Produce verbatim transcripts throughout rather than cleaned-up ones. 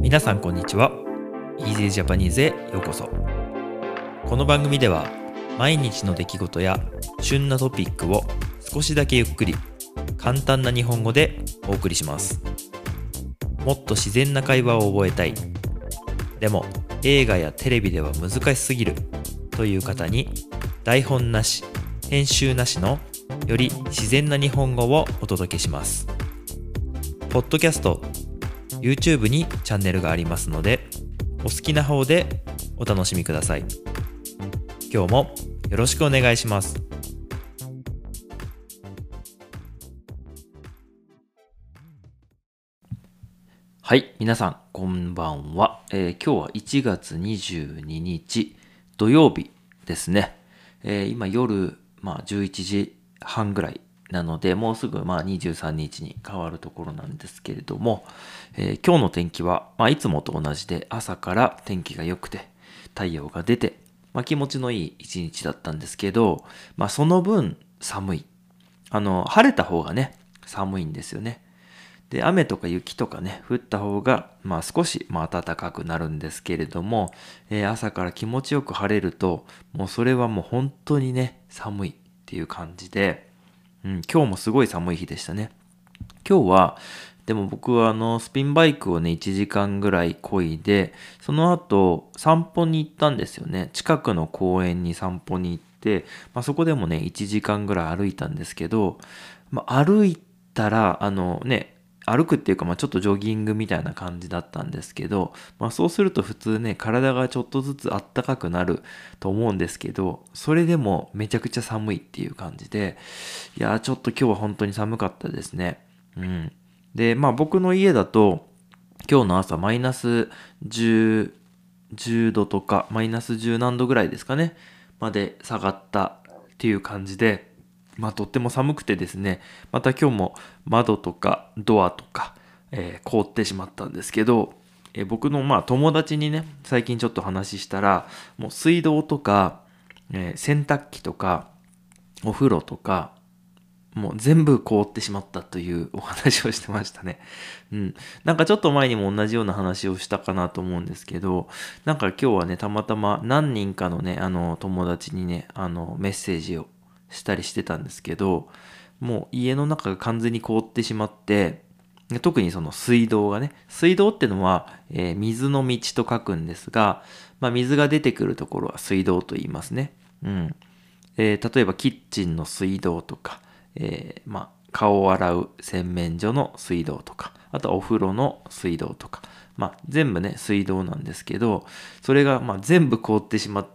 皆さんこんにちは。 Easy Japanese へようこそ。この番組では毎日の出来事や旬なトピックを少しだけゆっくり簡単な日本語でお送りします。もっと自然な会話を覚えたい、でも映画やテレビでは難しすぎるという方に、台本なし編集なしのより自然な日本語をお届けします。ポッドキャスト、YouTube にチャンネルがありますので、お好きな方でお楽しみください。今日もよろしくお願いします。はい、皆さんこんばんは。えー、今日はいちがつにじゅうににち土曜日ですね。えー、今夜、まあ、じゅういちじはんぐらいなので、もうすぐまあにじゅうさんにちに変わるところなんですけれども、えー、今日の天気は、まあ、いつもと同じで朝から天気が良くて太陽が出て、まあ、気持ちのいい一日だったんですけど、まあ、その分寒い。あの晴れた方がね寒いんですよね。で、雨とか雪とかね降った方がまあ少しまあ暖かくなるんですけれども、えー、朝から気持ちよく晴れると、もうそれはもう本当にね寒いっていう感じで、うん、今日もすごい寒い日でしたね。今日はでも僕はあのスピンバイクをねいちじかんぐらい漕いで、その後散歩に行ったんですよね。近くの公園に散歩に行って、まあ、そこでもねいちじかんぐらい歩いたんですけど、まあ、歩いたらあのね歩くっていうか、まあ、ちょっとジョギングみたいな感じだったんですけど、まあ、そうすると普通ね体がちょっとずつあったかくなると思うんですけど、それでもめちゃくちゃ寒いっていう感じで、いやーちょっと今日は本当に寒かったですね。うん。で、まあ僕の家だと今日の朝マイナスじゅう、じゅうどとかマイナスじゅう何度ぐらいですかねまで下がったっていう感じで、まあとっても寒くてですね、また今日も窓とかドアとか、えー凍ってしまったんですけど、えー僕のまあ友達にね最近ちょっと話したら、もう水道とか、えー洗濯機とかお風呂とかもう全部凍ってしまったというお話をしてましたね。うん。なんかちょっと前にも同じような話をしたかなと思うんですけど、なんか今日はね、たまたま何人かのね、あの、友達にね、あの、メッセージをしたりしてたんですけど、もう家の中が完全に凍ってしまって、特にその水道がね、水道ってのは、えー水の道と書くんですが、まあ水が出てくるところは水道と言いますね。うん。えー例えばキッチンの水道とか、えーまあ、顔を洗う洗面所の水道とか、あとはお風呂の水道とか、まあ、全部ね、水道なんですけど、それがまあ全部凍ってしまって、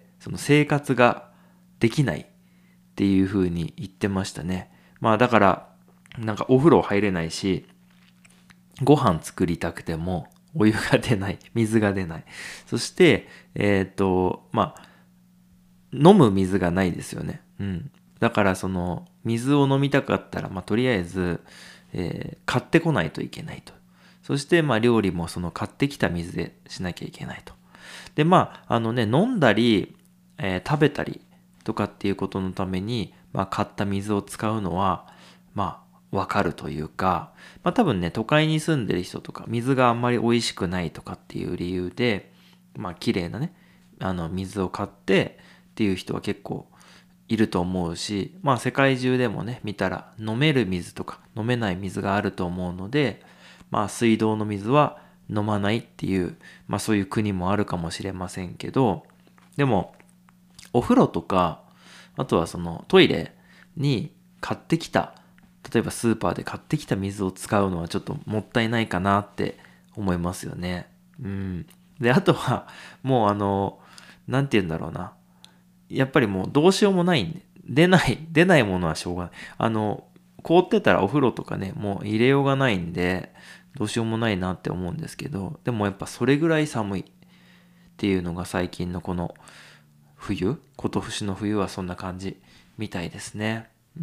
その生活ができないっていう風に言ってましたね。まあだから、なんかお風呂入れないし、ご飯作りたくてもお湯が出ない、水が出ない。そして、えっと、まあ、飲む水がないですよね。うん。だからその水を飲みたかったら、まあ、とりあえず、えー買ってこないといけないと。そしてまあ料理もその買ってきた水でしなきゃいけないと。でまああのね飲んだり、えー食べたりとかっていうことのために、まあ、買った水を使うのはまあわかるというか、まあ多分ね都会に住んでる人とか水があんまり美味しくないとかっていう理由で、まあ綺麗なねあの水を買ってっていう人は結構いると思うし、まあ世界中でもね見たら飲める水とか飲めない水があると思うので、まあ水道の水は飲まないっていう、まあそういう国もあるかもしれませんけど、でもお風呂とか、あとはそのトイレに買ってきた、例えばスーパーで買ってきた水を使うのはちょっともったいないかなって思いますよね。うん。で、あとはもうあの、なんて言うんだろうな。やっぱりもうどうしようもないんで、出ない、出ないものはしょうがない。あの、凍ってたらお風呂とかね、もう入れようがないんで、どうしようもないなって思うんですけど、でもやっぱそれぐらい寒いっていうのが最近のこの冬、今年の冬はそんな感じみたいですね。うん。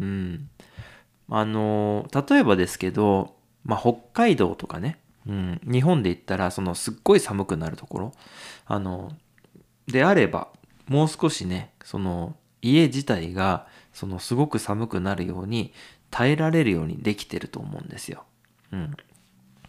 あの、例えばですけど、まあ、北海道とかね、うん、日本で言ったら、そのすっごい寒くなるところ、あの、であれば、もう少しね、その家自体が、そのすごく寒くなるように耐えられるようにできてると思うんですよ。うん。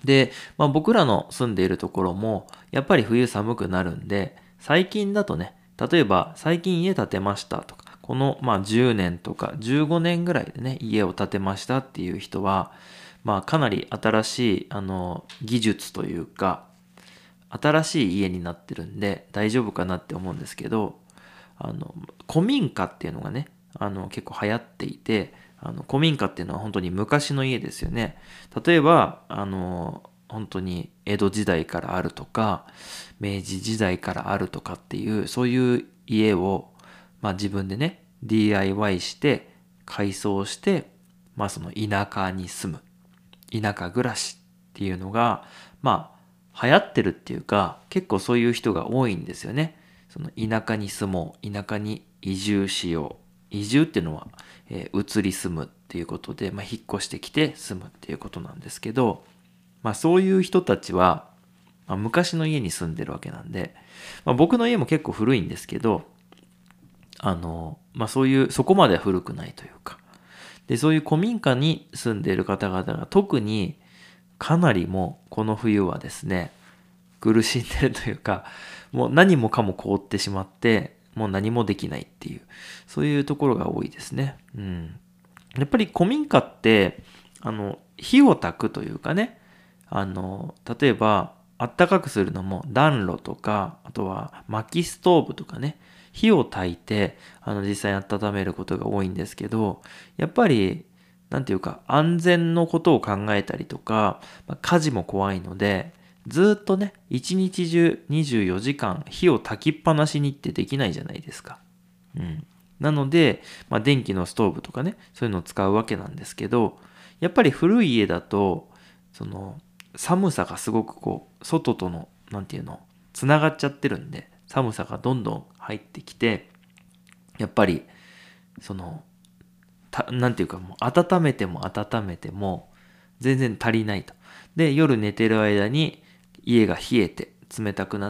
で、まあ僕らの住んでいるところも、やっぱり冬寒くなるんで、最近だとね、例えば最近家建てましたとか、このまあじゅうねんとかじゅうごねんぐらいでね、家を建てましたっていう人は、まあかなり新しい、あの、技術というか、新しい家になってるんで大丈夫かなって思うんですけど、あの、古民家っていうのがね、あの、結構流行っていて、あの、古民家っていうのは本当に昔の家ですよね。例えば、あの、本当に江戸時代からあるとか、明治時代からあるとかっていう、そういう家を、まあ自分でね、ディーアイワイ して、改装して、まあその田舎に住む、田舎暮らしっていうのが、まあ流行ってるっていうか、結構そういう人が多いんですよね。その田舎に住もう、田舎に移住しよう。移住っていうのは、えー移り住むっていうことで、まあ引っ越してきて住むっていうことなんですけど、まあそういう人たちは、まあ、昔の家に住んでるわけなんで、まあ、僕の家も結構古いんですけど、あの、まあそういう、そこまでは古くないというか、で、そういう古民家に住んでいる方々が特にかなりもうこの冬はですね、苦しんでるというか、もう何もかも凍ってしまって、もう何もできないっていう、そういうところが多いですね。うん。やっぱり古民家って、あの、火を焚くというかね、あの、例えば、あったかくするのも暖炉とか、あとは薪ストーブとかね、火を焚いて、あの、実際に温めることが多いんですけど、やっぱり、なんていうか、安全のことを考えたりとか、まあ火事も怖いので、ずっとね、一日中にじゅうよじかん火を焚きっぱなしにってできないじゃないですか。うん。なので、まあ、電気のストーブとかね、そういうのを使うわけなんですけど、やっぱり古い家だと、その、寒さがすごくこう、外との、なんていうの、つながっちゃってるんで、寒さがどんどん入ってきて、やっぱり、その、た、なんていうかもう、温めても温めても、全然足りないと。で、夜寝てる間に、家が冷えて、冷たくなって、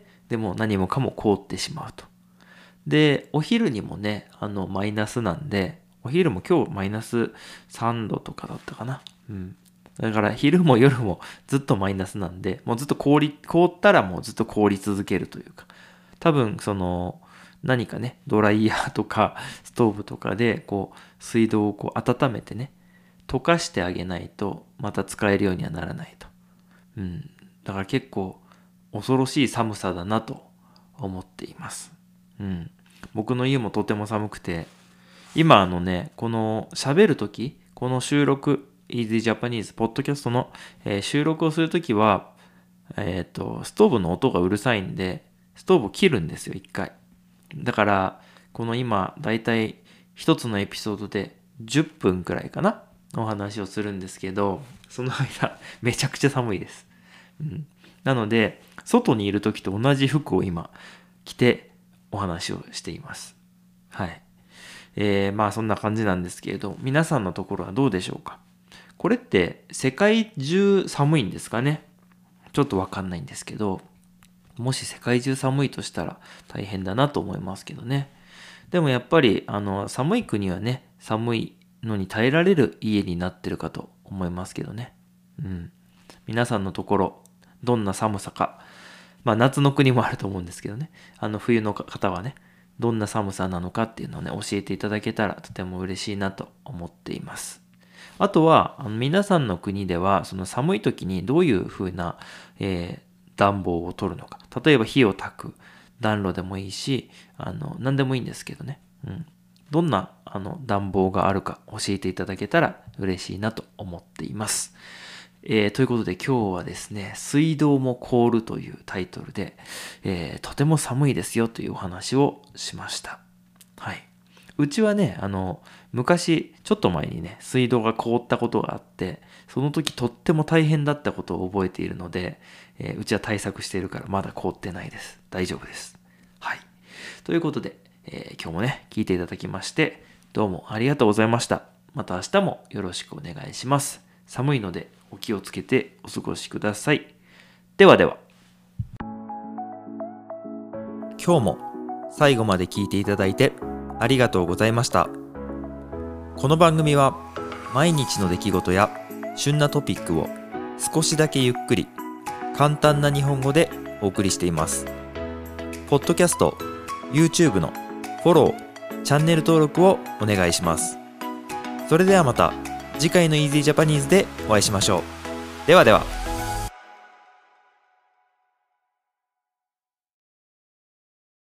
でも何もかも凍ってしまうと。で、お昼にもね、あの、マイナスなんで、お昼も今日マイナスさんどとかだったかな。うん。だから昼も夜もずっとマイナスなんで、もうずっと凍り、凍ったらもうずっと凍り続けるというか。多分、その、何かね、ドライヤーとかストーブとかで、こう、水道をこう温めてね、溶かしてあげないと、また使えるようにはならないと。うん。だから結構、恐ろしい寒さだなと思っています。うん。僕の家もとても寒くて、今あのね、この喋るとき、この収録、Easy Japanese ポッドキャストの、えー収録をするときは、えっと、ストーブの音がうるさいんで、ストーブを切るんですよ、一回。だから、この今、だいたい一つのエピソードでじゅっぷんくらいかなお話をするんですけど、その間、めちゃくちゃ寒いです。うん。なので、外にいるときと同じ服を今、着てお話をしています。はい。えー、まあそんな感じなんですけれど、皆さんのところはどうでしょうか。これって世界中寒いんですかね。ちょっとわかんないんですけど、もし世界中寒いとしたら大変だなと思いますけどね。でもやっぱり、あの、寒い国はね、寒いのに耐えられる家になってるかと思いますけどね。うん。皆さんのところ、どんな寒さか、まあ夏の国もあると思うんですけどね。あの冬の方はね、どんな寒さなのかっていうのをね、教えていただけたらとても嬉しいなと思っています。あとは、あの皆さんの国では、その寒い時にどういう風な、えー暖房を取るのか。例えば火を焚く暖炉でもいいし、あの、何でもいいんですけどね。うん。どんな、あの、暖房があるか教えていただけたら嬉しいなと思っています。えー、ということで今日はですね、水道も凍るというタイトルで、えー、とても寒いですよというお話をしました。はい。うちはね、あの、昔、ちょっと前にね、水道が凍ったことがあって、その時とっても大変だったことを覚えているので、えーうちは対策しているからまだ凍ってないです。大丈夫です。はい。ということで、えー今日もね、聞いていただきまして、どうもありがとうございました。また明日もよろしくお願いします。寒いのでお気をつけてお過ごしください。ではでは。今日も最後まで聞いていただいてありがとうございました。この番組は毎日の出来事や旬なトピックを少しだけゆっくり簡単な日本語でお送りしています。ポッドキャスト、YouTube のフォロー、チャンネル登録をお願いします。それではまた次回の Easy Japanese でお会いしましょう。ではでは。